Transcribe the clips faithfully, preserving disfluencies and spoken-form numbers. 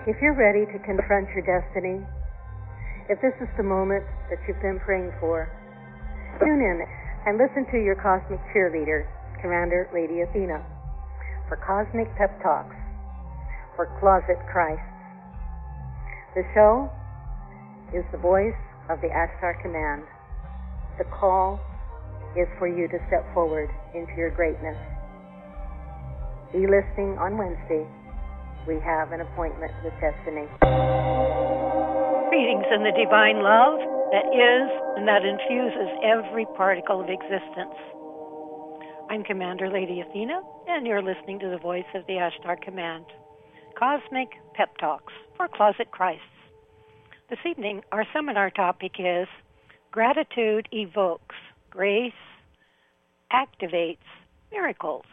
If you're ready to confront your destiny, if this is the moment that you've been praying for, tune in and listen to your cosmic cheerleader, Commander Lady Athena, for Cosmic Pep Talks for Closet Christ. The show is the voice of the Ashtar Command. The call is for you to step forward into your greatness. Be listening on Wednesday. We have an appointment with destiny. Greetings in the divine love that is and that infuses every particle of existence. I'm Commander Lady Athena, and you're listening to the voice of the Ashtar Command. Cosmic Pep Talks for Closet Christs. This evening, our seminar topic is Gratitude Evokes Grace, Activates Miracles.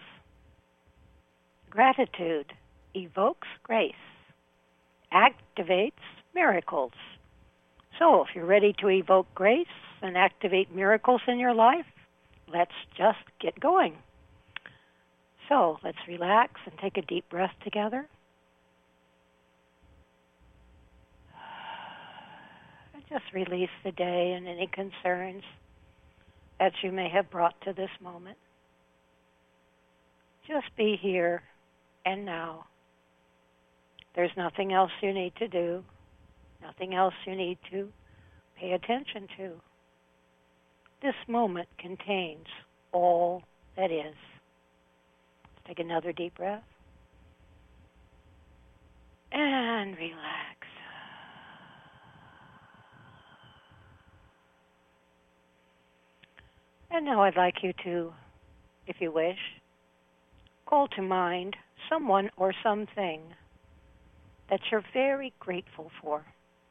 Gratitude evokes grace, activates miracles. So if you're ready to evoke grace and activate miracles in your life, let's just get going. So let's relax and take a deep breath together. And just release the day and any concerns that you may have brought to this moment. Just be here and now. There's nothing else you need to do, nothing else you need to pay attention to. This moment contains all that is. Let's take another deep breath. And relax. And now I'd like you to, if you wish, call to mind someone or something that you're very grateful for.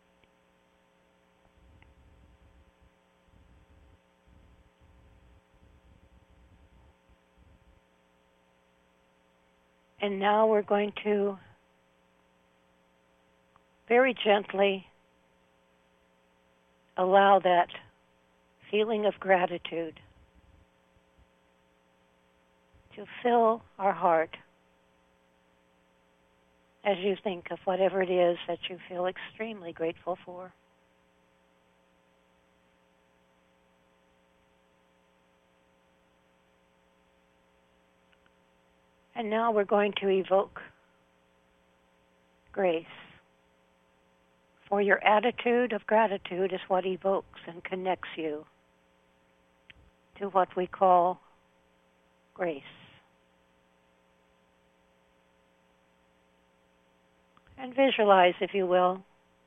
And now we're going to very gently allow that feeling of gratitude to fill our heart as you think of whatever it is that you feel extremely grateful for. And now we're going to evoke grace. For your attitude of gratitude is what evokes and connects you to what we call grace. And visualize, if you will,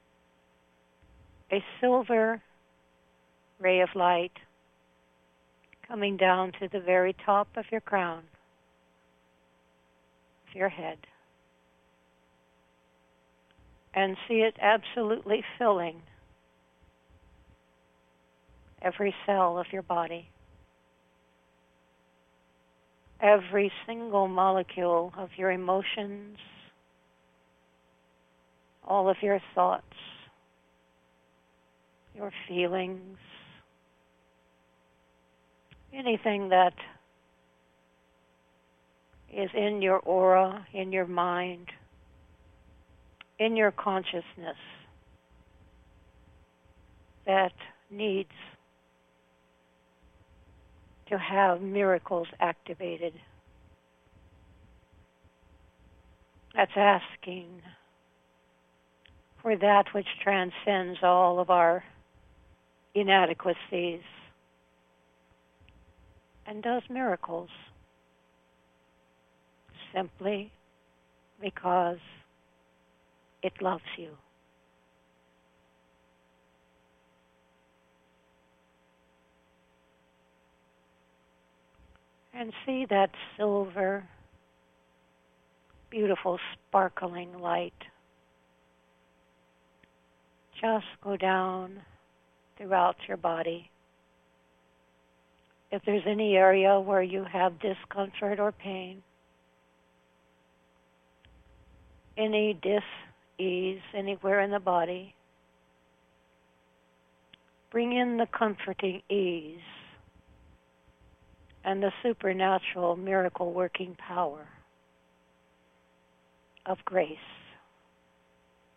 a silver ray of light coming down to the very top of your crown, of your head. And see it absolutely filling every cell of your body, every single molecule of your emotions, all of your thoughts, your feelings, anything that is in your aura, in your mind, in your consciousness that needs to have miracles activated. That's asking for that which transcends all of our inadequacies and does miracles simply because it loves you. And see that silver, beautiful, sparkling light just go down throughout your body. If there's any area where you have discomfort or pain, any dis-ease anywhere in the body, bring in the comforting ease and the supernatural miracle-working power of grace.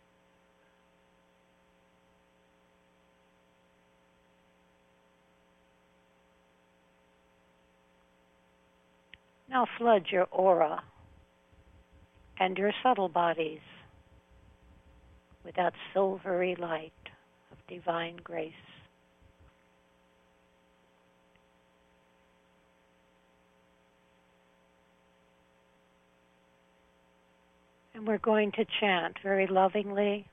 Now flood your aura and your subtle bodies with that silvery light of divine grace. And we're going to chant very lovingly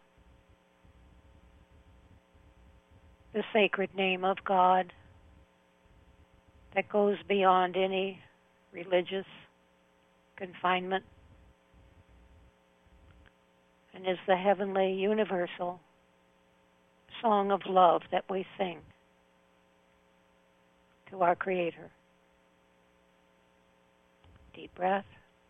the sacred name of God that goes beyond any religious confinement and is the heavenly, universal song of love that we sing to our Creator. Deep breath.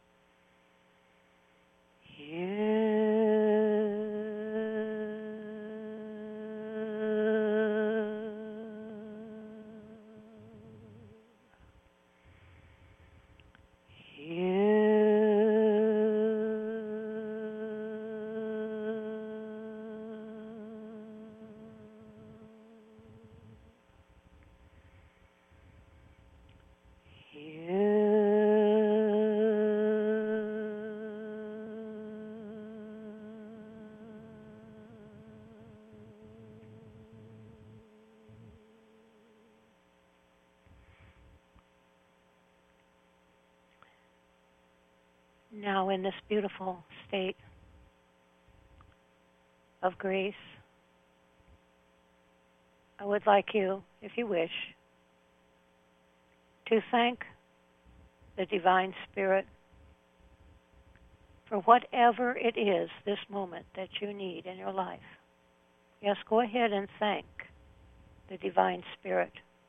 Now in this beautiful state of grace, I would like you, if you wish, to thank the Divine Spirit for whatever it is this moment that you need in your life. Yes, go ahead and thank the Divine Spirit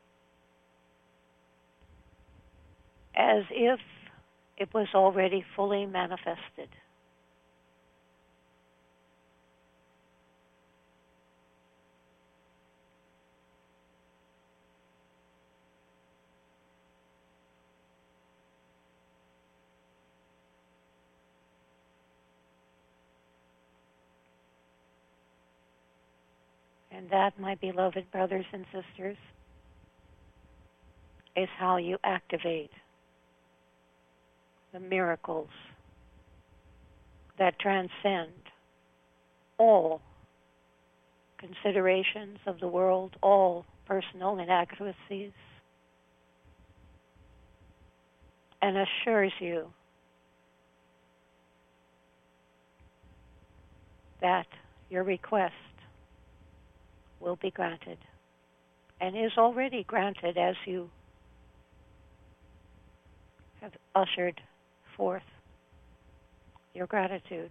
as if it was already fully manifested. And that, my beloved brothers and sisters, is how you activate the miracles that transcend all considerations of the world, all personal inadequacies, and assures you that your request will be granted, and is already granted as you have ushered forth your gratitude.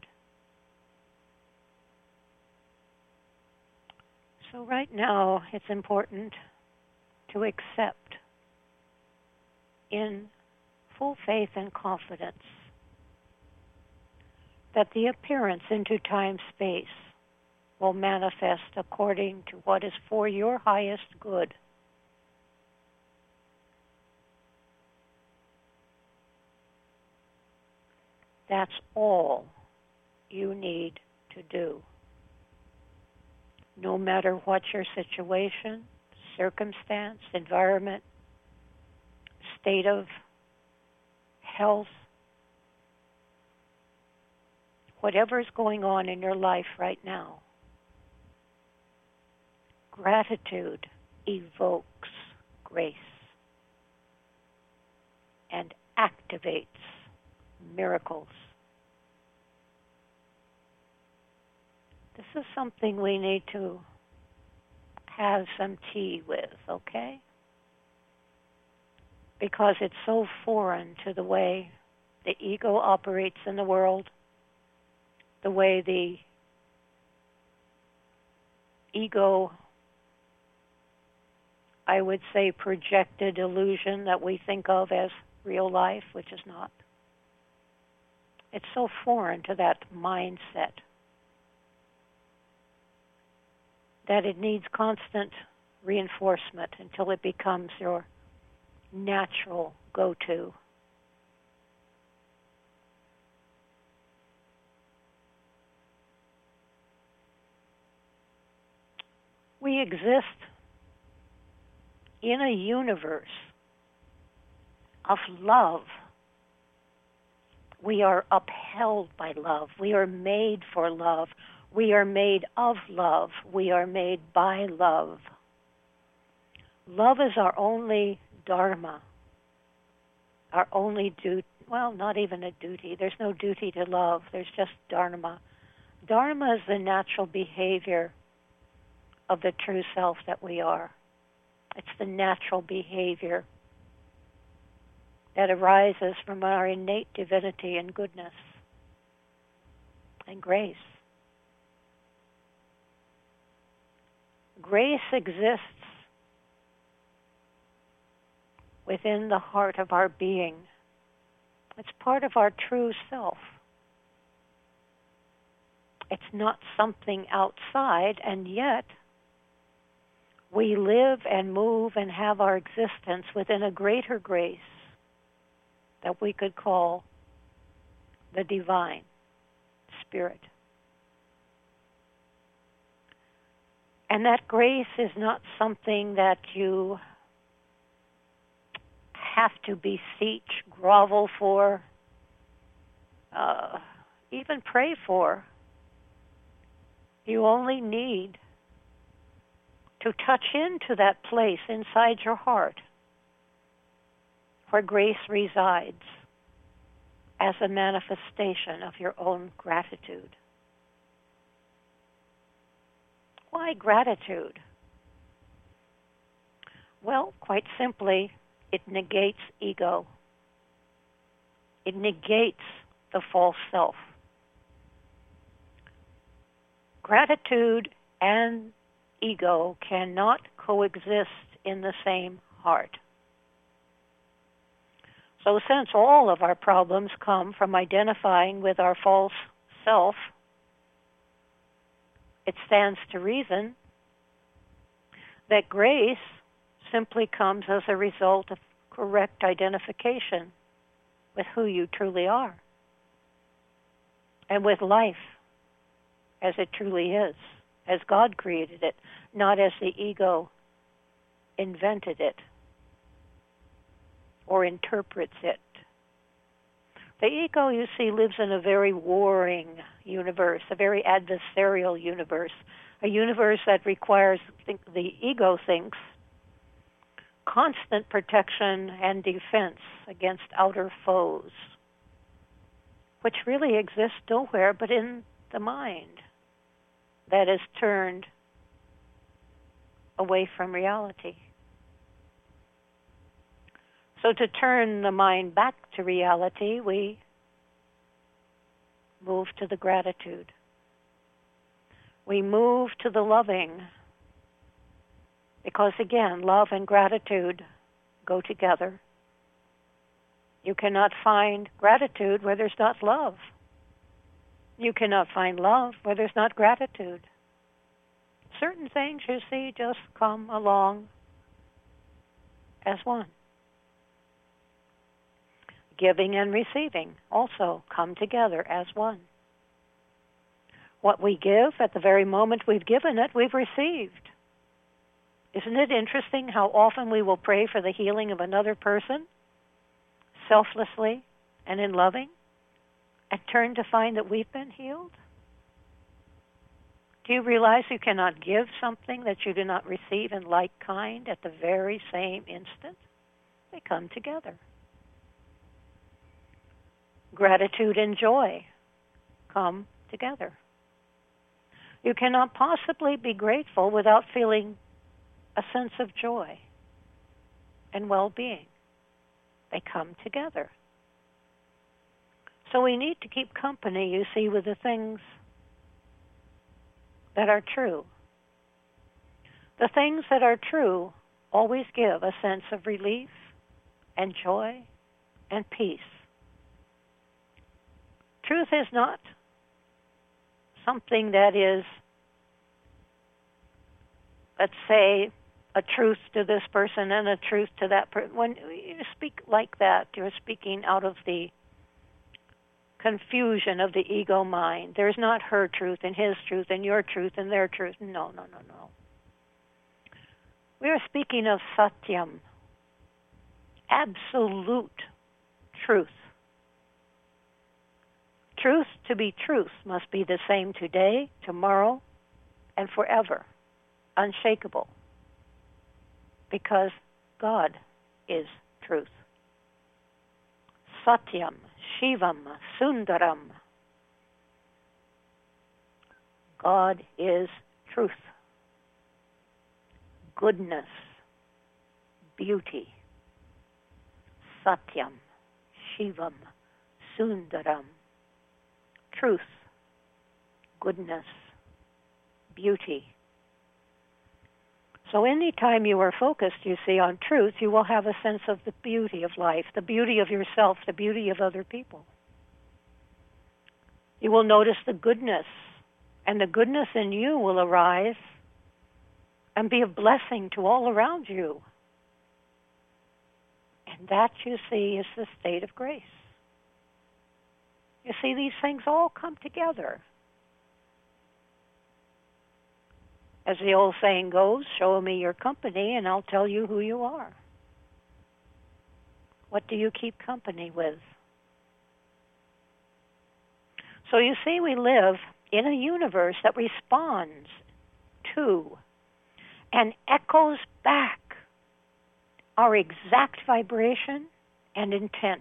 So right now, it's important to accept in full faith and confidence that the appearance into time-space will manifest according to what is for your highest good. That's all you need to do. No matter what your situation, circumstance, environment, state of health, whatever is going on in your life right now, gratitude evokes grace and activates miracles. This is something we need to have some tea with, okay? Because it's so foreign to the way the ego operates in the world, the way the ego, I would say, projected illusion that we think of as real life, which is not. It's so foreign to that mindset that it needs constant reinforcement until it becomes your natural go-to. We exist in a universe of love We are upheld by love. We are made for love. We are made of love. We are made by love. Love is our only dharma, our only duty. Well, not even a duty. There's no duty to love. There's just dharma. Dharma is the natural behavior of the true self that we are. It's the natural behavior that arises from our innate divinity and goodness and grace. Grace exists within the heart of our being. It's part of our true self. It's not something outside, and yet we live and move and have our existence within a greater grace that we could call the divine spirit. And that grace is not something that you have to beseech, grovel for, uh, even pray for. You only need to touch into that place inside your heart where grace resides as a manifestation of your own gratitude. Why gratitude? Well, quite simply, it negates ego. It negates the false self. Gratitude and ego cannot coexist in the same heart. So since all of our problems come from identifying with our false self, it stands to reason that grace simply comes as a result of correct identification with who you truly are and with life as it truly is, as God created it, not as the ego invented it or interprets it. The ego, you see, lives in a very warring universe, a very adversarial universe, a universe that requires, think, the ego thinks, constant protection and defense against outer foes, which really exists nowhere but in the mind that is turned away from reality. So to turn the mind back to reality, we move to the gratitude. We move to the loving, because again, love and gratitude go together. You cannot find gratitude where there's not love. You cannot find love where there's not gratitude. Certain things, you see, just come along as one. Giving and receiving also come together as one. What we give, at the very moment we've given it, we've received. Isn't it interesting how often we will pray for the healing of another person, selflessly and in loving, and turn to find that we've been healed? Do you realize you cannot give something that you do not receive in like kind at the very same instant? They come together. Gratitude and joy come together. You cannot possibly be grateful without feeling a sense of joy and well-being. They come together. So we need to keep company, you see, with the things that are true. The things that are true always give a sense of relief and joy and peace. Truth is not something that is, let's say, a truth to this person and a truth to that person. When you speak like that, you're speaking out of the confusion of the ego mind. There's not her truth and his truth and your truth and their truth. No, no, no, no. We are speaking of satyam, absolute truth. truth to be truth must be the same today, tomorrow, and forever, unshakable, because God is truth. Satyam, Shivam, Sundaram. God is truth, goodness, beauty. Satyam, Shivam, Sundaram. Truth, goodness, beauty. So anytime you are focused, you see, on truth, you will have a sense of the beauty of life, the beauty of yourself, the beauty of other people. You will notice the goodness, and the goodness in you will arise and be a blessing to all around you. And that, you see, is the state of grace. You see, these things all come together. As the old saying goes, show me your company and I'll tell you who you are. What do you keep company with? So you see, we live in a universe that responds to and echoes back our exact vibration and intent.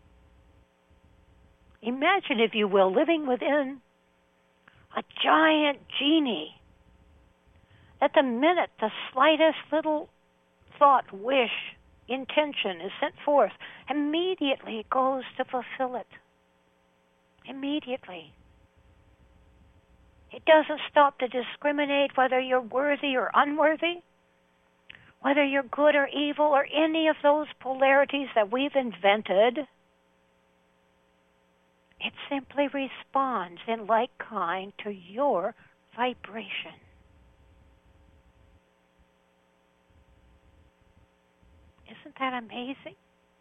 Imagine, if you will, living within a giant genie that the minute the slightest little thought, wish, intention is sent forth, immediately it goes to fulfill it. Immediately. It doesn't stop to discriminate whether you're worthy or unworthy, whether you're good or evil, or any of those polarities that we've invented. It simply responds in like kind to your vibration. Isn't that amazing?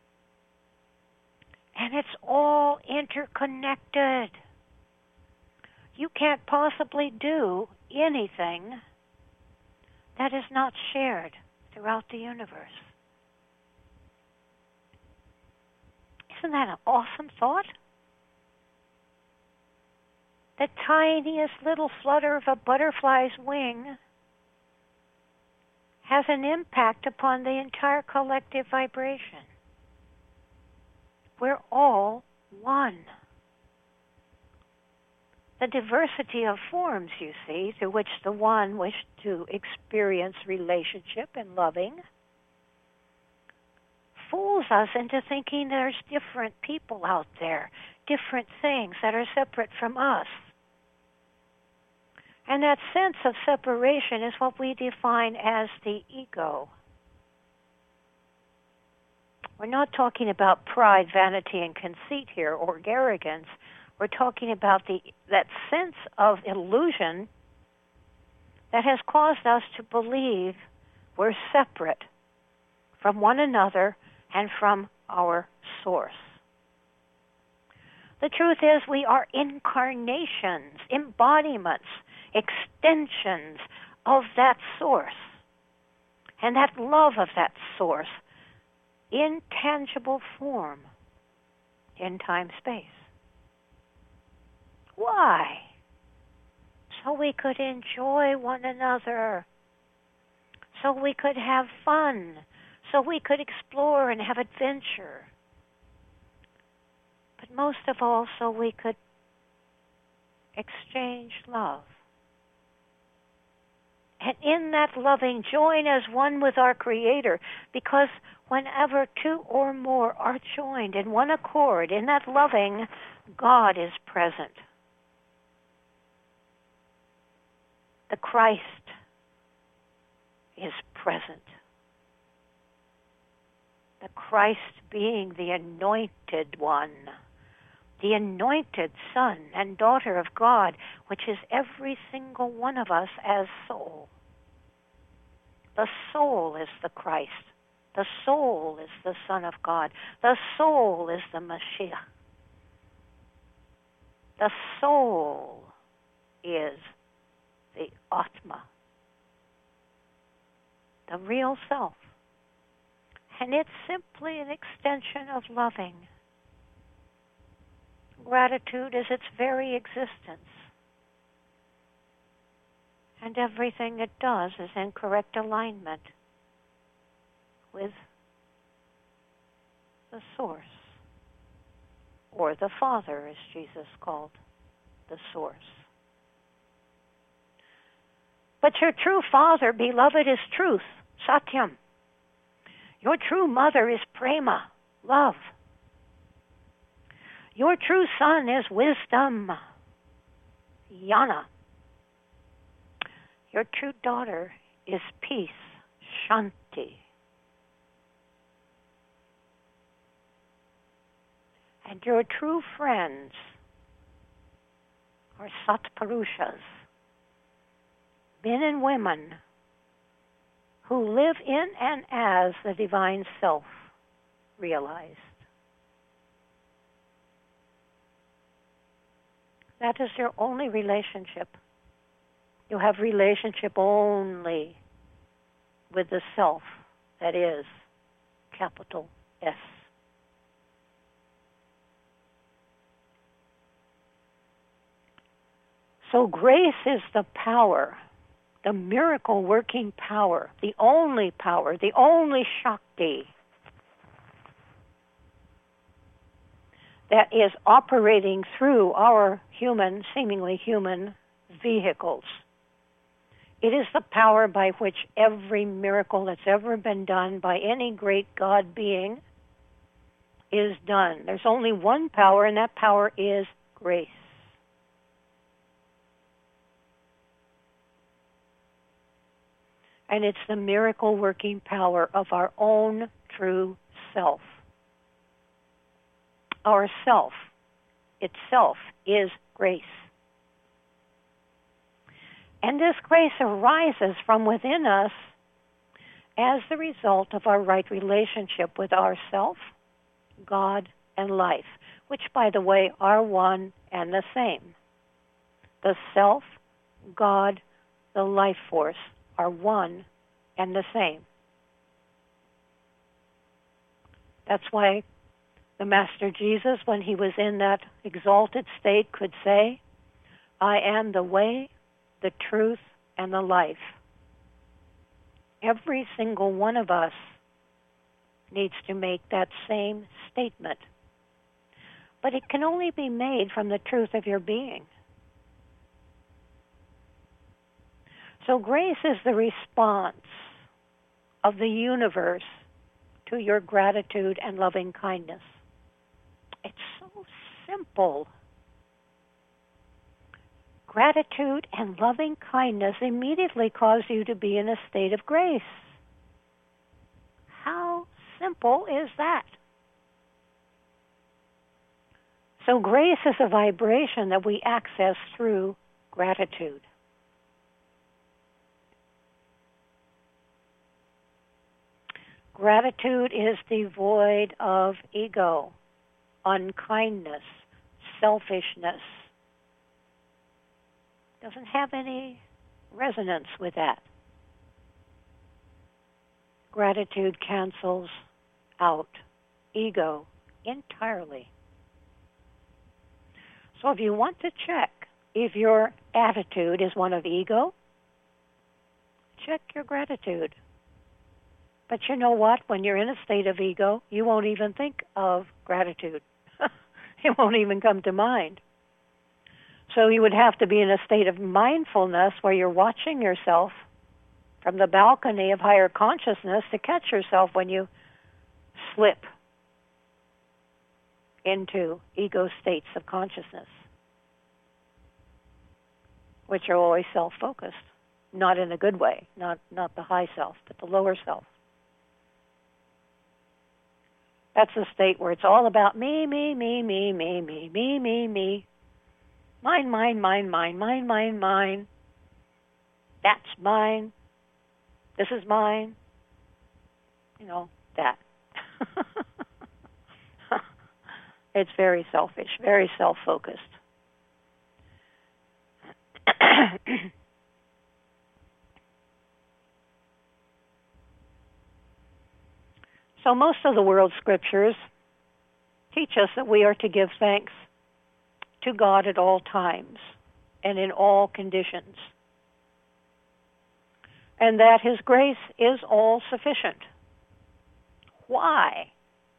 And it's all interconnected. You can't possibly do anything that is not shared throughout the universe. Isn't that an awesome thought? The tiniest little flutter of a butterfly's wing has an impact upon the entire collective vibration. We're all one. The diversity of forms, you see, through which the one wished to experience relationship and loving, fools us into thinking there's different people out there, different things that are separate from us. And that sense of separation is what we define as the ego. We're not talking about pride, vanity, and conceit here, or arrogance. We're talking about the that sense of illusion that has caused us to believe we're separate from one another and from our source. The truth is, we are incarnations, embodiments, extensions of that source, and that love of that source in tangible form in time-space. Why? So we could enjoy one another, so we could have fun, so we could explore and have adventure, but most of all, so we could exchange love. And in that loving, join as one with our Creator, because whenever two or more are joined in one accord, in that loving, God is present. The Christ is present. The Christ being the anointed one, the anointed son and daughter of God, which is every single one of us as soul. The soul is the Christ. The soul is the Son of God. The soul is the Mashiach. The soul is the Atma, the real self. And it's simply an extension of loving. Gratitude is its very existence. And everything it does is in correct alignment with the source, or the Father, as Jesus called the source. But your true Father, beloved, is truth, Satyam. Your true mother is Prema, love. Your true son is wisdom, Jnana. Your true daughter is peace, Shanti. And your true friends are Satpurushas, men and women who live in and as the divine self realized. That is your only relationship. You have relationship only with the self that is capital S. So grace is the power, the miracle working power, the only power, the only Shakti that is operating through our human, seemingly human vehicles. It is the power by which every miracle that's ever been done by any great God being is done. There's only one power, and that power is grace. And it's the miracle working power of our own true self. Our self itself is grace. And this grace arises from within us as the result of our right relationship with ourself, God, and life, which, by the way, are one and the same. The self, God, the life force are one and the same. That's why the Master Jesus, when he was in that exalted state, could say, I am the way, the truth, and the life. Every single one of us needs to make that same statement. But it can only be made from the truth of your being. So grace is the response of the universe to your gratitude and loving kindness. It's so simple. Gratitude and loving kindness immediately cause you to be in a state of grace. How simple is that? So grace is a vibration that we access through gratitude. Gratitude is devoid of ego, unkindness, selfishness. Doesn't have any resonance with that. Gratitude cancels out ego entirely. So if you want to check if your attitude is one of ego, check your gratitude. But you know what? When you're in a state of ego, you won't even think of gratitude. It won't even come to mind. So you would have to be in a state of mindfulness where you're watching yourself from the balcony of higher consciousness to catch yourself when you slip into ego states of consciousness, which are always self-focused, not in a good way, not, not the high self, but the lower self. That's a state where it's all about me, me, me, me, me, me, me, me, me. Mine, mine, mine, mine, mine, mine, mine. That's mine. This is mine. You know, that. It's very selfish, very self-focused. So most of the world's scriptures teach us that we are to give thanks to God at all times and in all conditions, and that His grace is all sufficient. Why?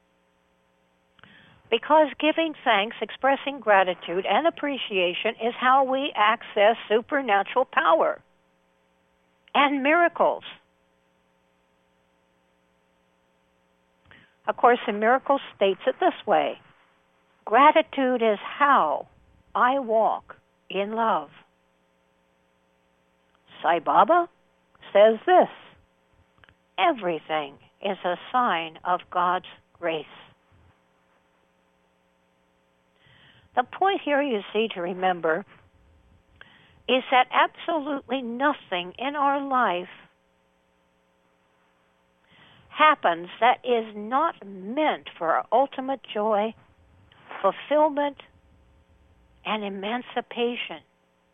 Because giving thanks, expressing gratitude and appreciation is how we access supernatural power and miracles. A Course in Miracles states it this way: gratitude is how I walk in love. Sai Baba says this: everything is a sign of God's grace. The point here, you see, to remember is that absolutely nothing in our life happens that is not meant for our ultimate joy, fulfillment, and emancipation.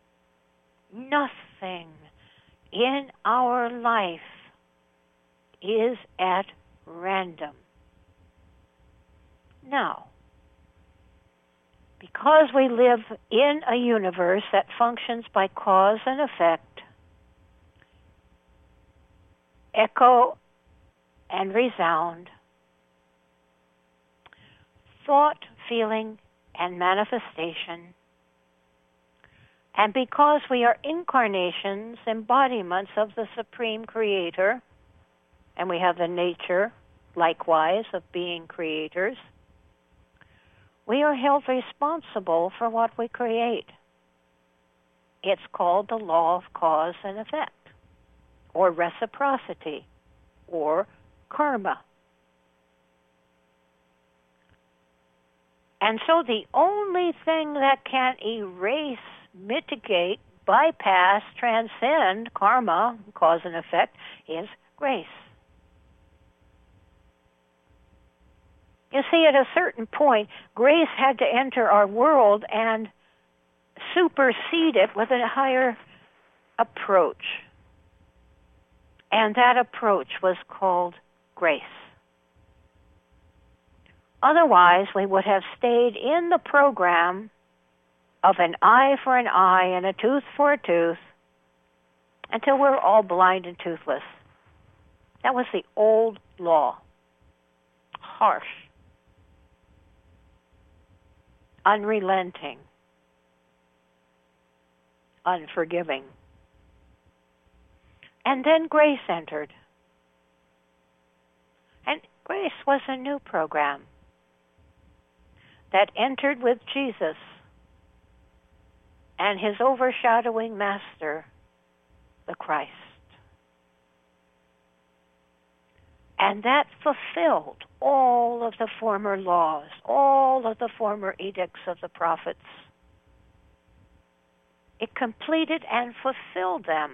Nothing in our life is at random. Now, because we live in a universe that functions by cause and effect, echo and resound, thought, feeling, and manifestation, and because we are incarnations, embodiments of the Supreme Creator, and we have the nature, likewise, of being creators, we are held responsible for what we create. It's called the law of cause and effect, or reciprocity, or karma. And so the only thing that can erase, mitigate, bypass, transcend karma, cause and effect, is grace. You see, at a certain point, grace had to enter our world and supersede it with a higher approach. And that approach was called grace. Otherwise, we would have stayed in the program of an eye for an eye and a tooth for a tooth until we're all blind and toothless. That was the old law. Harsh. Unrelenting. Unforgiving. And then grace entered. And grace was a new program that entered with Jesus and His overshadowing Master, the Christ. And that fulfilled all of the former laws, all of the former edicts of the prophets. It completed and fulfilled them.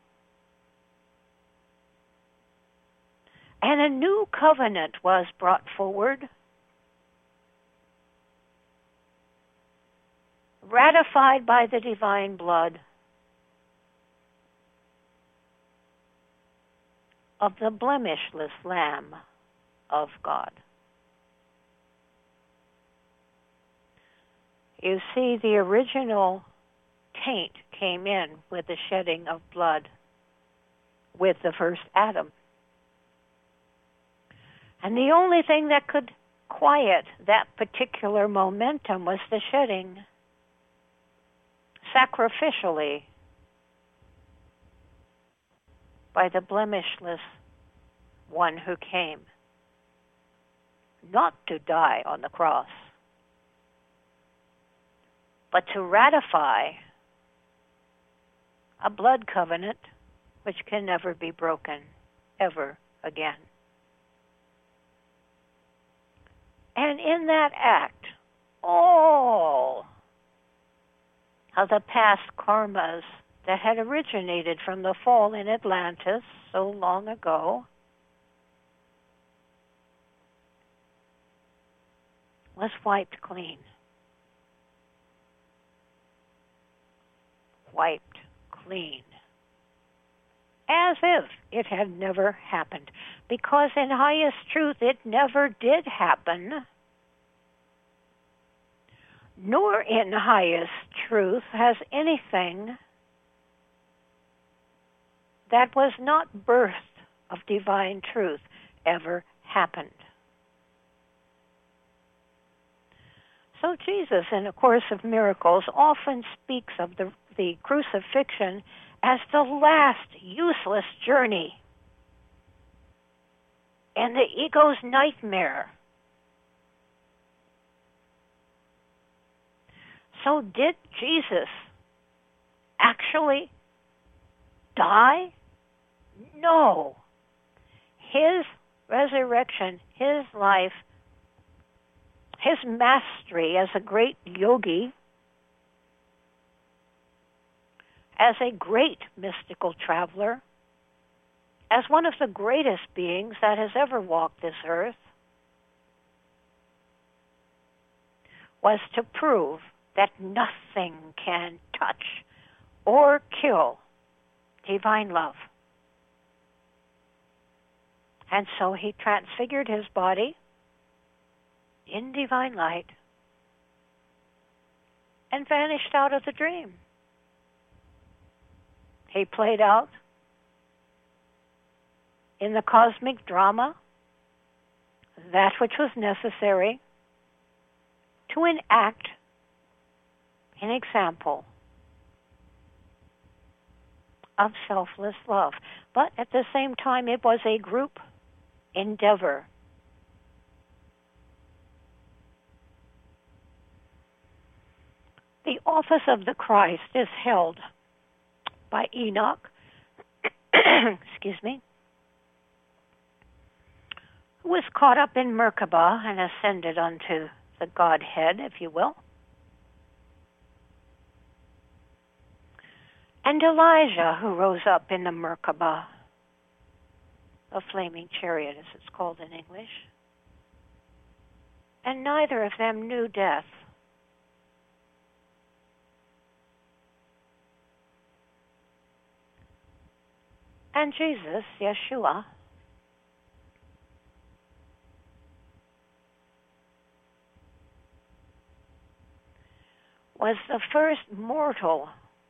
And a new covenant was brought forward, ratified by the divine blood of the blemishless Lamb of God. You see, the original taint came in with the shedding of blood with the first Adam. And the only thing that could quiet that particular momentum was the shedding sacrificially by the blemishless one who came, not to die on the cross, but to ratify a blood covenant which can never be broken ever again. And in that act, all of the past karmas that had originated from the fall in Atlantis so long ago was wiped clean. Wiped clean. As if it had never happened. Because in highest truth, it never did happen. nor in highest truth has anything that was not birth of divine truth ever happened. So Jesus, in A Course of Miracles, often speaks of the, the crucifixion as the last useless journey and the ego's nightmare. So did Jesus actually die? No. His resurrection, his life, his mastery as a great yogi, as a great mystical traveler, as one of the greatest beings that has ever walked this earth, was to prove that nothing can touch or kill divine love. And so he transfigured his body in divine light and vanished out of the dream. He played out in the cosmic drama that which was necessary to enact an example of selfless love. But at the same time, it was a group endeavor. The office of the Christ is held by Enoch, excuse me, who was caught up in Merkabah and ascended unto the Godhead, if you will. And Elijah, who rose up in the Merkabah, a flaming chariot, as it's called in English. And neither of them knew death. And Jesus, Yeshua, was the first mortal.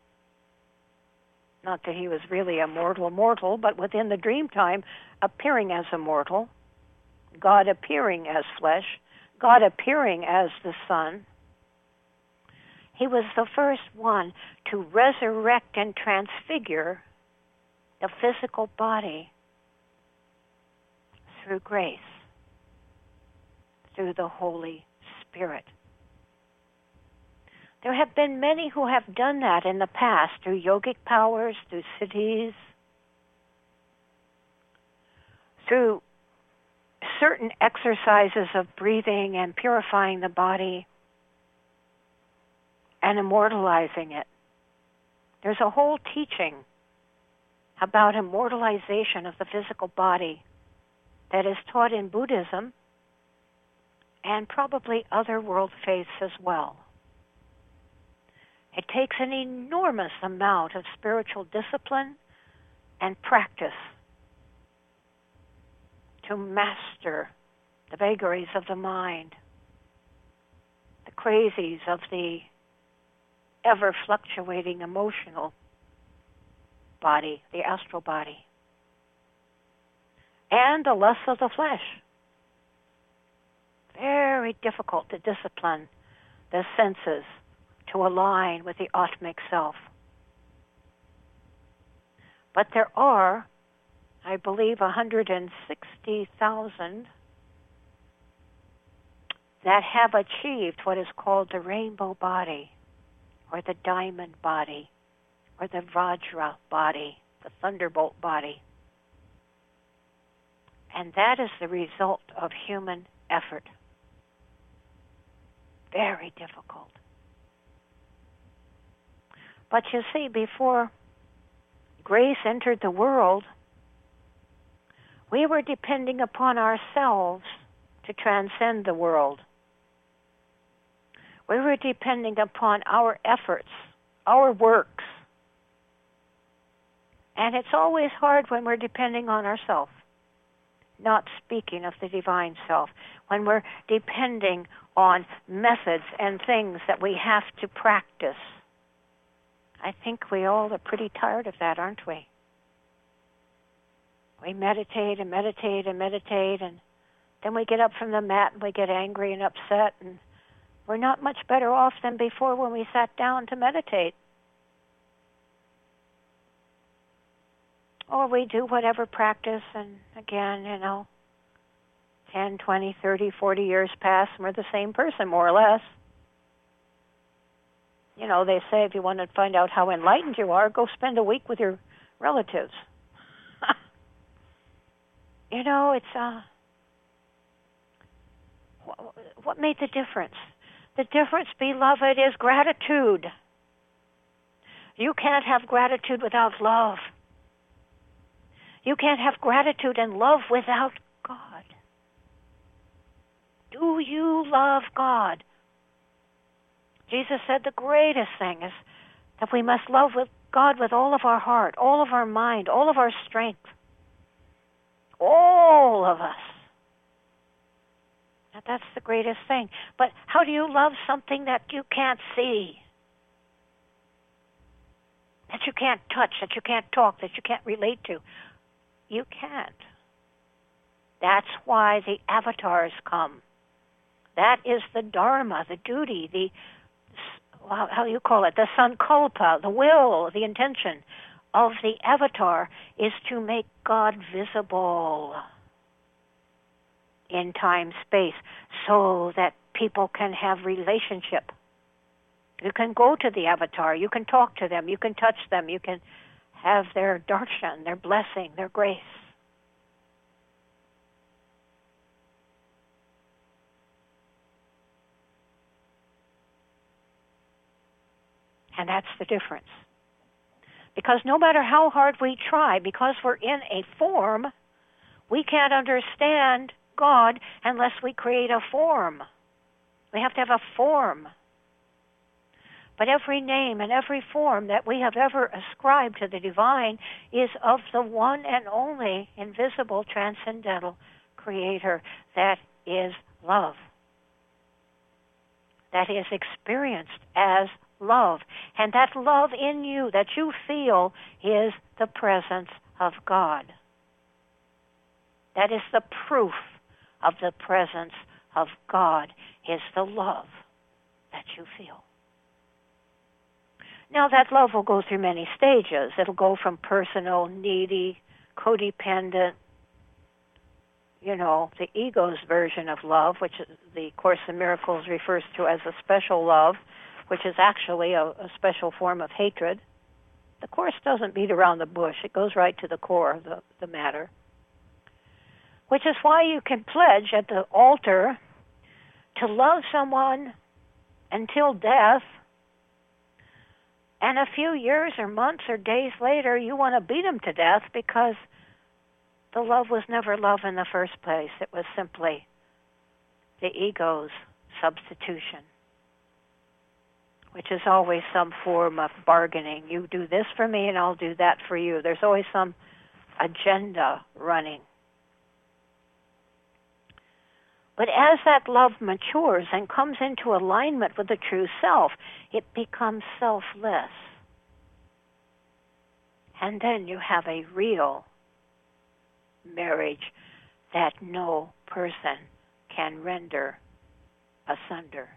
Not that he was really a mortal mortal, but within the dream time, appearing as a mortal, God appearing as flesh, God appearing as the Son. He was the first one to resurrect and transfigure the physical body through grace, through the Holy Spirit. There have been many who have done that in the past through yogic powers, through siddhis, through certain exercises of breathing and purifying the body and immortalizing it. There's a whole teaching about immortalization of the physical body that is taught in Buddhism and probably other world faiths as well. It takes an enormous amount of spiritual discipline and practice to master the vagaries of the mind, the crazies of the ever-fluctuating emotional body, the astral body, and the lusts of the flesh. Very difficult to discipline the senses to align with the Atmic self. But there are, I believe, one hundred sixty thousand that have achieved what is called the rainbow body, or the diamond body, or the Vajra body, the thunderbolt body. And that is the result of human effort. Very difficult. But you see, before grace entered the world, we were depending upon ourselves to transcend the world. We were depending upon our efforts, our works. And it's always hard when we're depending on ourselves, not speaking of the divine self. when we're depending on methods and things that we have to practice. I think we all are pretty tired of that, aren't we? We meditate and meditate and meditate, and then we get up from the mat and we get angry and upset, and we're not much better off than before when we sat down to meditate. Or we do whatever practice, and again, you know, ten, twenty, thirty, forty years pass, and we're the same person, more or less. You know, they say if you want to find out how enlightened you are, go spend a week with your relatives. You know, it's, uh, what made the difference? The difference, beloved, is gratitude. You can't have gratitude without love. You can't have gratitude and love without God. Do you love God? Jesus said the greatest thing is that we must love with God with all of our heart, all of our mind, all of our strength. All of us. Now, that's the greatest thing. But how do you love something that you can't see? That you can't touch, that you can't talk, that you can't relate to? You can't. That's why the avatars come. That is the dharma, the duty, the, how do you call it, the sankalpa, the will, the intention of the avatar is to make God visible in time, space, so that people can have relationship. You can go to the avatar, you can talk to them, you can touch them, you can have their darshan, their blessing, their grace. And that's the difference. Because no matter how hard we try, because we're in a form, we can't understand God unless we create a form. We have to have a form. But every name and every form that we have ever ascribed to the divine is of the one and only invisible, transcendental creator that is love. That is experienced as love. And that love in you that you feel is the presence of God. That is the proof of the presence of God, is the love that you feel. Now, that love will go through many stages. It'll go from personal, needy, codependent, you know, the ego's version of love, which the Course in Miracles refers to as a special love, which is actually a, a special form of hatred. The Course doesn't beat around the bush. It goes right to the core of the, the matter. Which is why you can pledge at the altar to love someone until death, and a few years or months or days later, you want to beat them to death because the love was never love in the first place. It was simply the ego's substitution, which is always some form of bargaining. You do this for me and I'll do that for you. There's always some agenda running. But as that love matures and comes into alignment with the true self, it becomes selfless. And then you have a real marriage that no person can render asunder.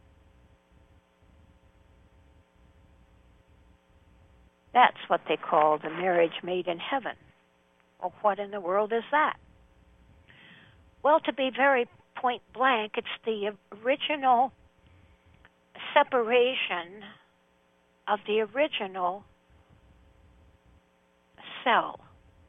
That's what they call the marriage made in heaven. Well, what in the world is that? Well, to be very point blank, it's the original separation of the original cell.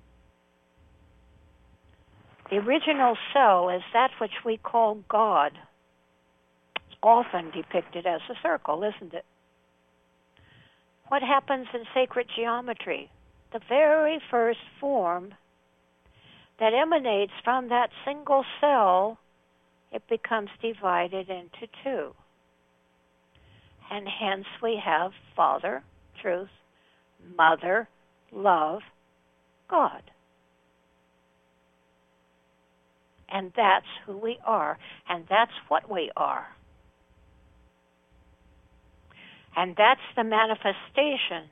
The original cell is that which we call God. It's often depicted as a circle, isn't it? What happens in sacred geometry? The very first form that emanates from that single cell, it becomes divided into two. And hence we have Father, truth, Mother, love, God. And that's who we are, and that's what we are. And that's the manifestation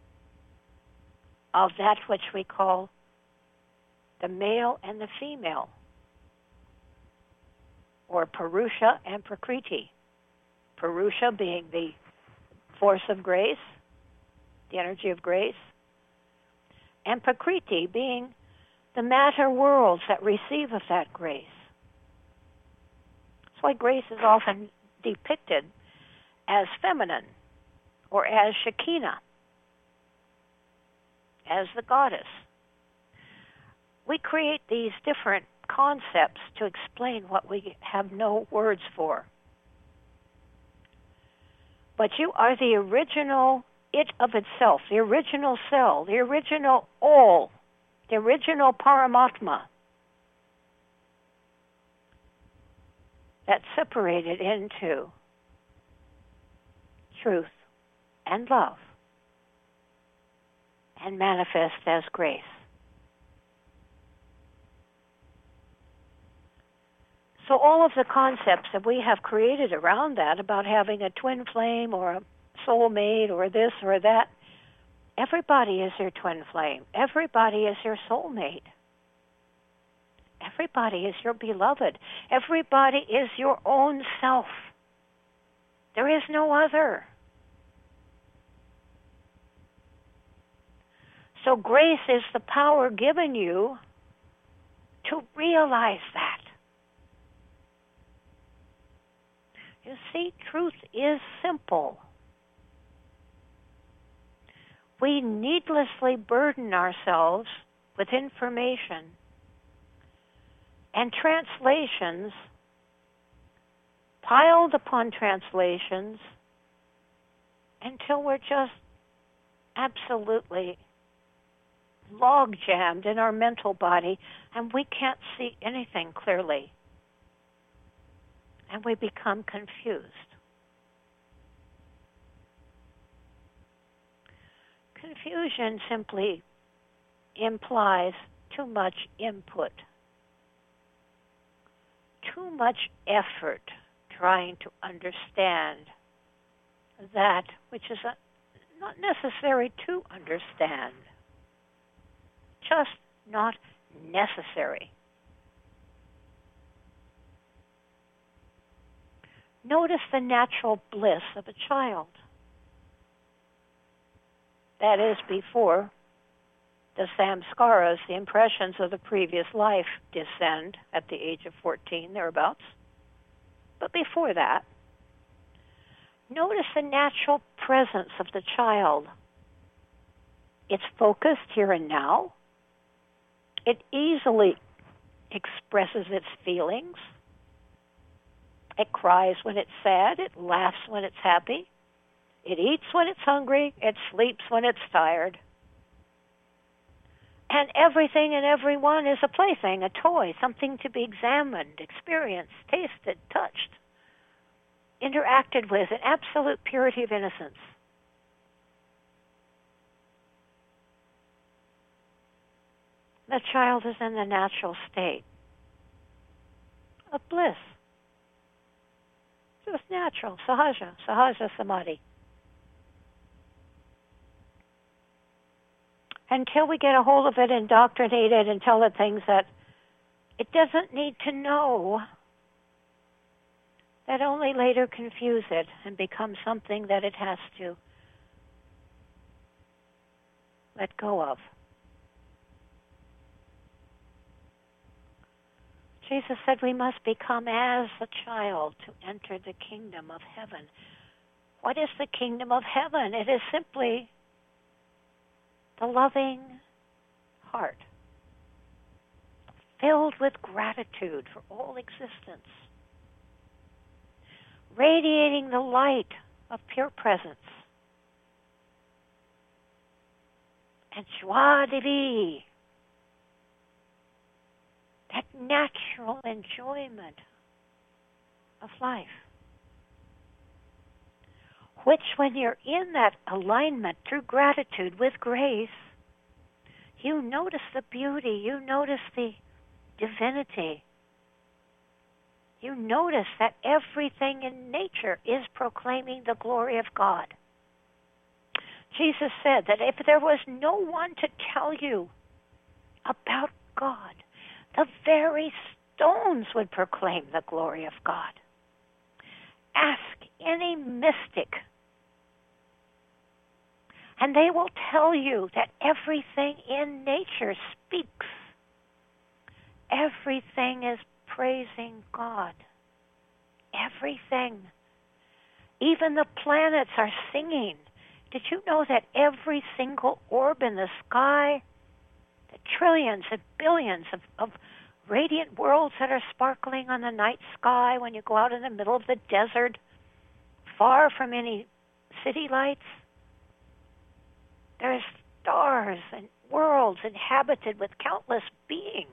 of that which we call the male and the female, or Purusha and Prakriti. Purusha being the force of grace, the energy of grace, and Prakriti being the matter worlds that receive of that grace. That's why grace is often depicted as feminine, or as Shekinah, as the goddess. We create these different concepts to explain what we have no words for. But you are the original it of itself, the original cell, the original all, the original Paramatma that's separated into truth and love and manifest as grace. So all of the concepts that we have created around that, about having a twin flame or a soulmate or this or that, everybody is your twin flame. Everybody is your soulmate. Everybody is your beloved. Everybody is your own self. There is no other. So grace is the power given you to realize that. You see, truth is simple. We needlessly burden ourselves with information and translations, piled upon translations, until we're just absolutely log-jammed in our mental body and we can't see anything clearly. And we become confused. Confusion simply implies too much input, too much effort trying to understand that which is a, not necessary to understand, just not necessary. Notice the natural bliss of a child. That is before the samskaras, the impressions of the previous life, descend at the age of fourteen, thereabouts. But before that, notice the natural presence of the child. It's focused here and now. It easily expresses its feelings. It cries when it's sad. It laughs when it's happy. It eats when it's hungry. It sleeps when it's tired. And everything and everyone is a plaything, a toy, something to be examined, experienced, tasted, touched, interacted with in absolute purity of innocence. The child is in the natural state of bliss. Just natural, sahaja, sahaja samadhi. Until we get a hold of it, indoctrinate it, and tell it things that it doesn't need to know, that only later confuse it and become something that it has to let go of. Jesus said we must become as a child to enter the kingdom of heaven. What is the kingdom of heaven? It is simply the loving heart, filled with gratitude for all existence, radiating the light of pure presence, and joie de vivre, that natural enjoyment of life, which when you're in that alignment through gratitude with grace, you notice the beauty, you notice the divinity you notice that everything in nature is proclaiming the glory of God. Jesus said that if there was no one to tell you about God, the very stones would proclaim the glory of God. Ask any mystic, and they will tell you that everything in nature speaks. Everything is praising God. Everything. Even the planets are singing. Did you know that every single orb in the sky, the trillions and billions of, of radiant worlds that are sparkling on the night sky when you go out in the middle of the desert, far from any city lights, there's stars and worlds inhabited with countless beings.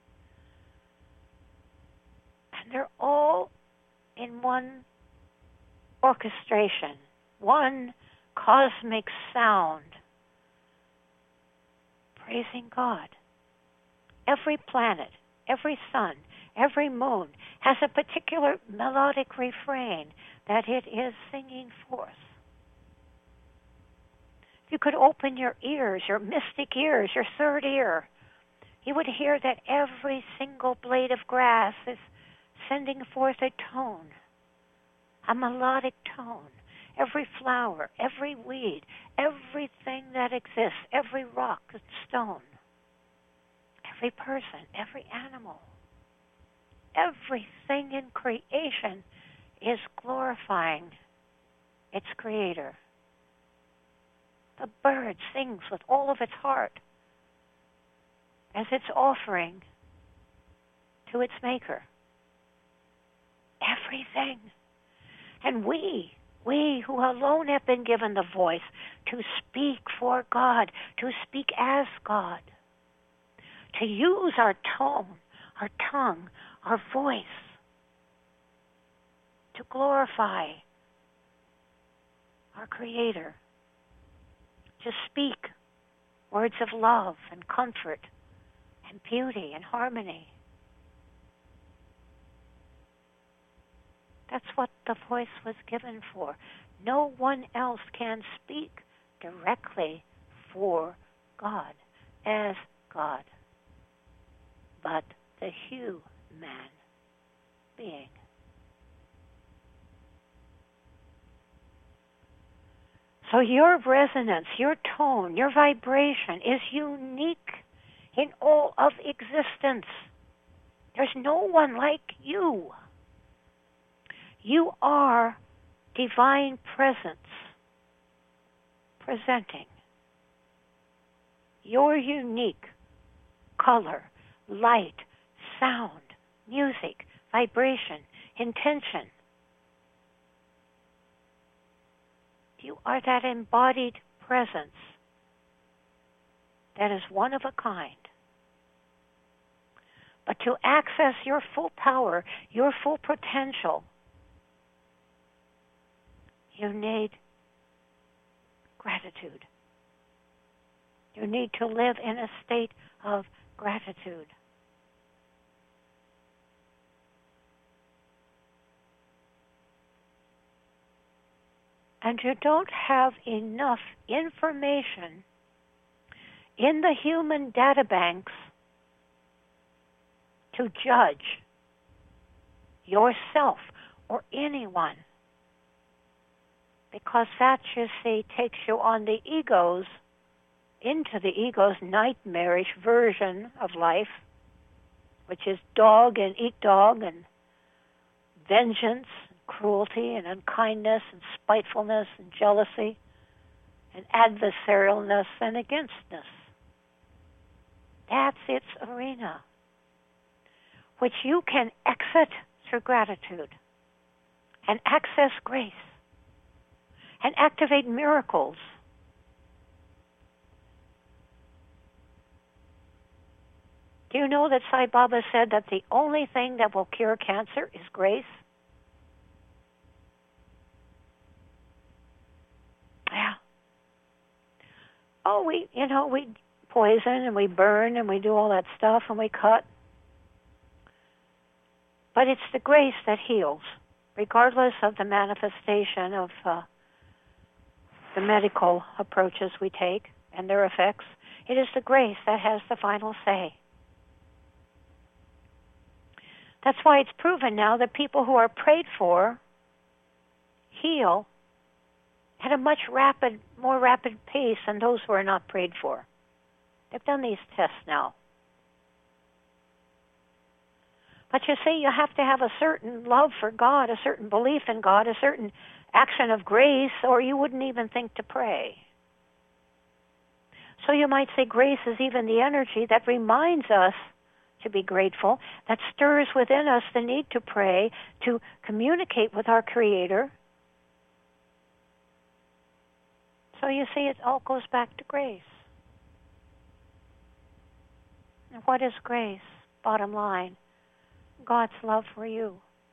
And they're all in one orchestration, one cosmic sound, praising God. Every planet, every sun, every moon has a particular melodic refrain that it is singing forth. You could open your ears, your mystic ears, your third ear. You would hear that every single blade of grass is sending forth a tone, a melodic tone. Every flower, every weed, everything that exists, every rock and stone, every person, every animal, everything in creation is glorifying its creator. The bird sings with all of its heart as its offering to its maker. Everything. And we, we who alone have been given the voice to speak for God, to speak as God, to use our tone, our tongue, our voice to glorify our Creator, to speak words of love and comfort and beauty and harmony. That's what the voice was given for. No one else can speak directly for God, as God, but the human being. So your resonance, your tone, your vibration is unique in all of existence. There's no one like you. You are divine presence presenting your unique color, light, sound, music, vibration, intention. You are that embodied presence that is one of a kind. But to access your full power, your full potential, you need gratitude. You need to live in a state of gratitude. And you don't have enough information in the human data banks to judge yourself or anyone. Because that, you see, takes you on the ego's, into the ego's nightmarish version of life, which is dog and eat dog and vengeance, and cruelty and unkindness and spitefulness and jealousy and adversarialness and againstness. That's its arena, which you can exit through gratitude and access grace and activate miracles. Do you know that Sai Baba said that the only thing that will cure cancer is grace? Yeah. Oh, we, you know, we poison and we burn and we do all that stuff and we cut. But it's the grace that heals, regardless of the manifestation of uh, the medical approaches we take and their effects. It is the grace that has the final say. That's why it's proven now that people who are prayed for heal at a much rapid, more rapid pace than those who are not prayed for. They've done these tests now. But you see, you have to have a certain love for God, a certain belief in God, a certain action of grace, or you wouldn't even think to pray. So you might say grace is even the energy that reminds us to be grateful, that stirs within us the need to pray, to communicate with our Creator. So you see, it all goes back to grace. And what is grace? Bottom line, God's love for you.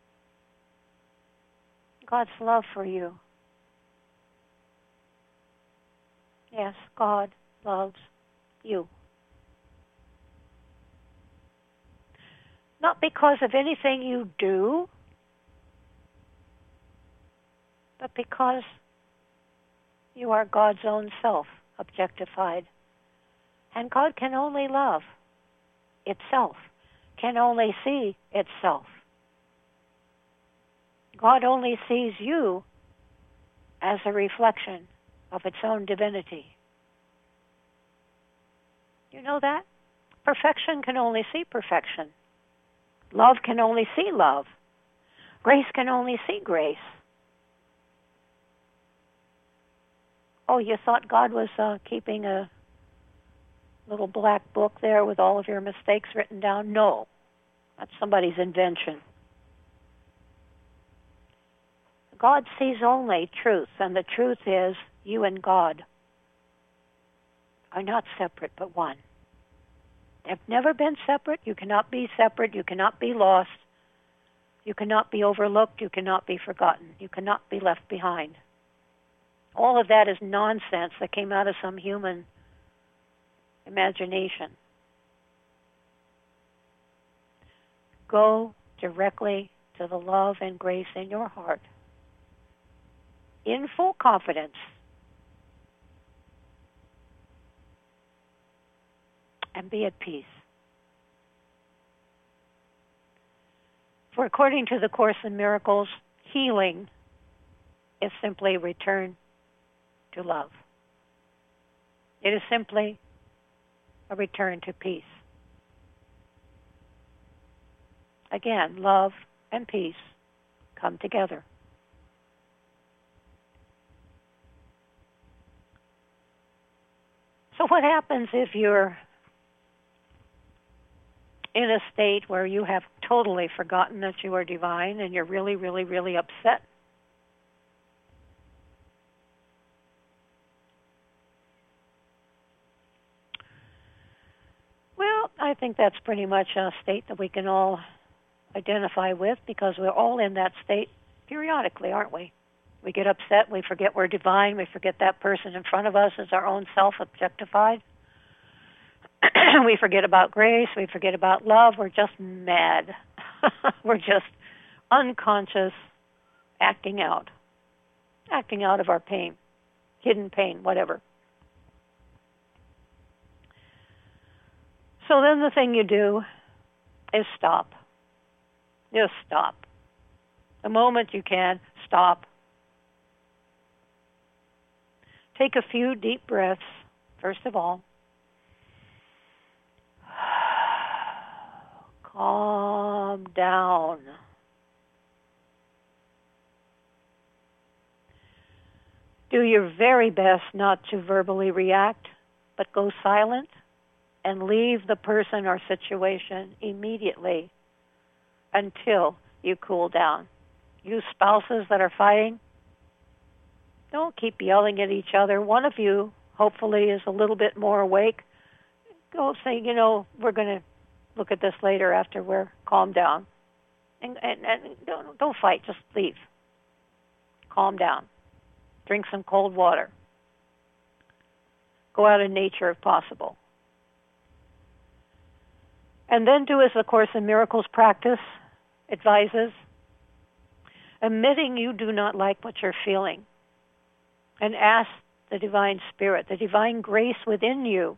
God's love for you. Yes, God loves you. Not because of anything you do, but because you are God's own self, objectified. And God can only love itself, can only see itself. God only sees you as a reflection of its own divinity. You know that? Perfection can only see perfection. Love can only see love. Grace can only see grace. Oh, you thought God was uh, keeping a little black book there with all of your mistakes written down? No, that's somebody's invention. God sees only truth, and the truth is you and God are not separate but one. They've never been separate. You cannot be separate. You cannot be lost. You cannot be overlooked. You cannot be forgotten. You cannot be left behind. All of that is nonsense that came out of some human imagination. Go directly to the love and grace in your heart in full confidence, and be at peace. For according to the Course in Miracles, healing is simply return to love. It is simply a return to peace. Again, love and peace come together. So what happens if you're in a state where you have totally forgotten that you are divine and you're really, really, really upset? Well, I think that's pretty much a state that we can all identify with, because we're all in that state periodically, aren't we? We get upset, we forget we're divine, we forget that person in front of us is our own self objectified. We forget about grace, we forget about love, we're just mad. We're just unconscious, acting out. Acting out of our pain, hidden pain, whatever. So then the thing you do is stop. Just stop. The moment you can, stop. Take a few deep breaths, first of all. Calm down. Do your very best not to verbally react, but go silent and leave the person or situation immediately until you cool down. You spouses that are fighting, don't keep yelling at each other. One of you, hopefully, is a little bit more awake. Go say, you know, we're going to look at this later after we're calmed down. And, and, and don't, don't fight, just leave. Calm down. Drink some cold water. Go out in nature if possible. And then do as the Course in Miracles practice. advises admitting you do not like what you're feeling and ask the Divine Spirit, the Divine Grace within you,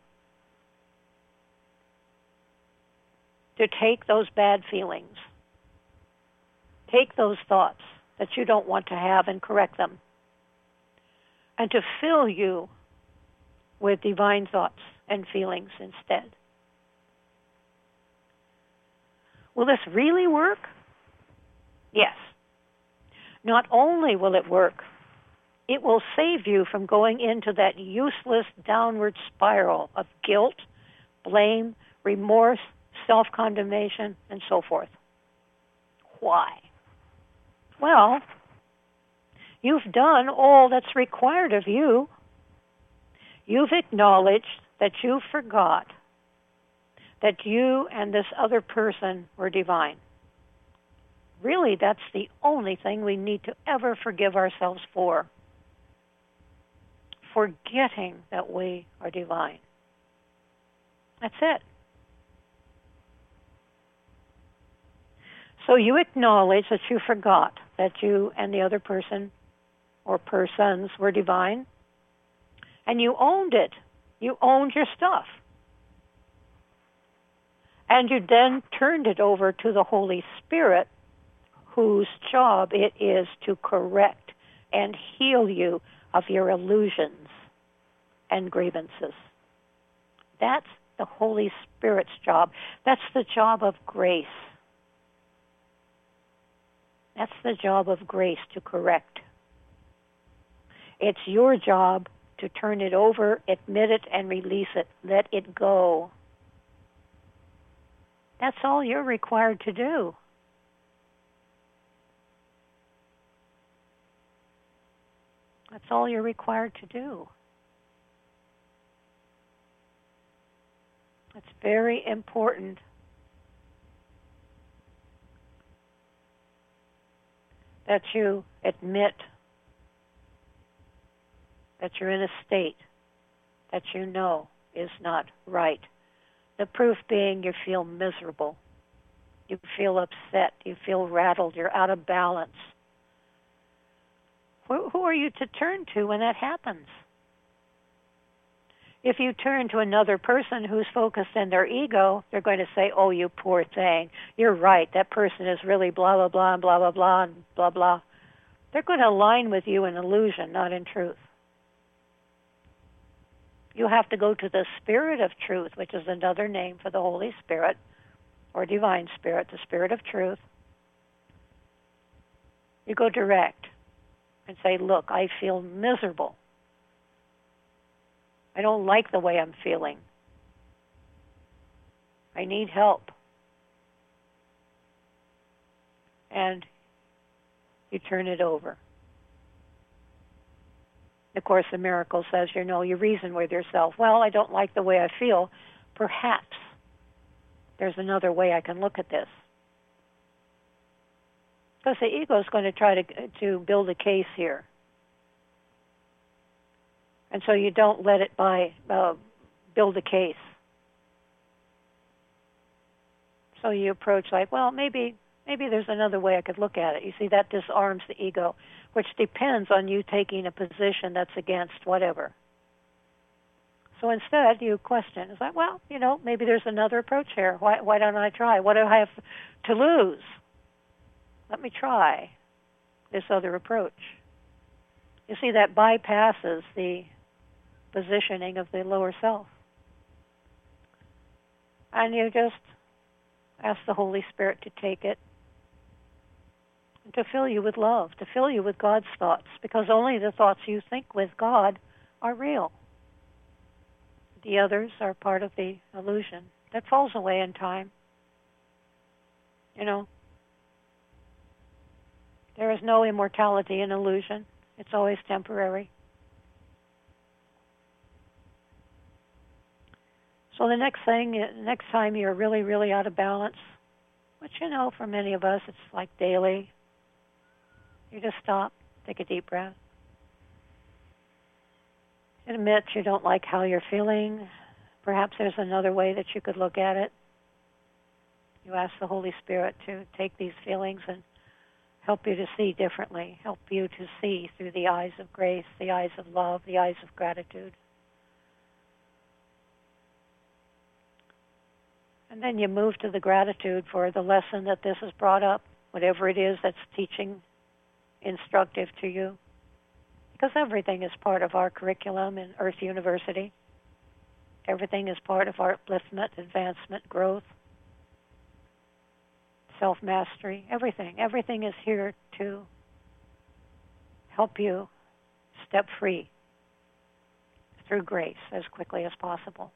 to take those bad feelings, take those thoughts that you don't want to have and correct them, and to fill you with divine thoughts and feelings instead. Will this really work? Yes. Not only will it work, it will save you from going into that useless downward spiral of guilt, blame, remorse, self-condemnation, and so forth. Why? Well, you've done all that's required of you. You've acknowledged that you forgot that you and this other person were divine. Really, that's the only thing we need to ever forgive ourselves for. Forgetting that we are divine. That's it. So you acknowledge that you forgot that you and the other person or persons were divine, and you owned it. You owned your stuff. And you then turned it over to the Holy Spirit, whose job it is to correct and heal you of your illusions and grievances. That's the Holy Spirit's job. That's the job of grace. That's the job of grace, to correct. It's your job to turn it over, admit it, and release it. Let it go. That's all you're required to do. That's all you're required to do. It's very important that you admit that you're in a state that you know is not right. The proof being you feel miserable. You feel upset. You feel rattled. You're out of balance. Who, who are you to turn to when that happens? If you turn to another person who's focused in their ego, they're going to say, oh, you poor thing. You're right. That person is really blah, blah, blah, and blah, blah, blah, and blah, blah. They're going to align with you in illusion, not in truth. You have to go to the Spirit of Truth, which is another name for the Holy Spirit, or Divine Spirit, the Spirit of Truth. You go direct and say, look, I feel miserable. I don't like the way I'm feeling. I need help. And you turn it over. The Course in Miracles says, you know, you reason with yourself. Well, I don't like the way I feel. Perhaps there's another way I can look at this. Because the ego is going to try to to build a case here. And so you don't let it by uh, build a case. So you approach like, well, maybe maybe there's another way I could look at it. You see, that disarms the ego, which depends on you taking a position that's against whatever. So instead, you question. It's like, well, you know, maybe there's another approach here. Why, why don't I try? What do I have to lose? Let me try this other approach. You see, that bypasses the positioning of the lower self. And you just ask the Holy Spirit to take it, and to fill you with love, to fill you with God's thoughts, because only the thoughts you think with God are real. The others are part of the illusion that falls away in time. You know, there is no immortality in illusion. It's always temporary. So the next thing, next time you're really, really out of balance, which, you know, for many of us, it's like daily, you just stop, take a deep breath. Admit you don't like how you're feeling. Perhaps there's another way that you could look at it. You ask the Holy Spirit to take these feelings and help you to see differently, help you to see through the eyes of grace, the eyes of love, the eyes of gratitude. And then you move to the gratitude for the lesson that this has brought up, whatever it is that's teaching, instructive to you. Because everything is part of our curriculum in Earth University. Everything is part of our upliftment, advancement, growth, self-mastery, everything. Everything is here to help you step free through grace as quickly as possible.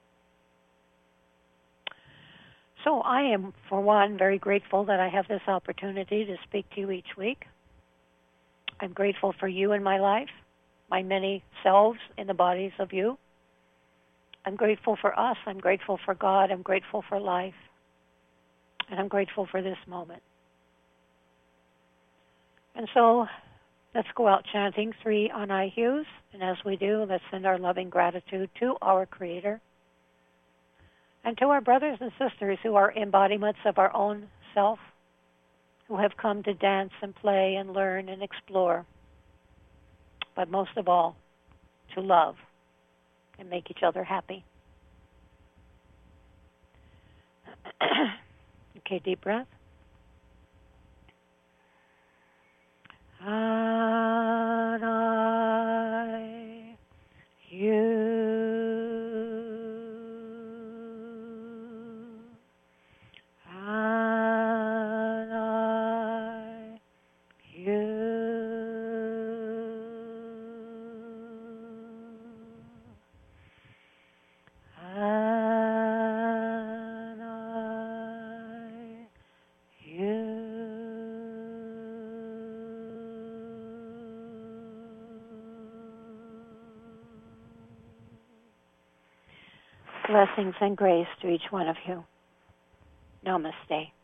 So I am, for one, very grateful that I have this opportunity to speak to you each week. I'm grateful for you in my life, my many selves in the bodies of you. I'm grateful for us. I'm grateful for God. I'm grateful for life. And I'm grateful for this moment. And so let's go out chanting three Anai Hues. And as we do, let's send our loving gratitude to our Creator and to our brothers and sisters who are embodiments of our own self, who have come to dance and play and learn and explore, but most of all, to love and make each other happy. Okay, deep breath. Anai, you. Anai, you. Blessings and grace to each one of you. Namaste.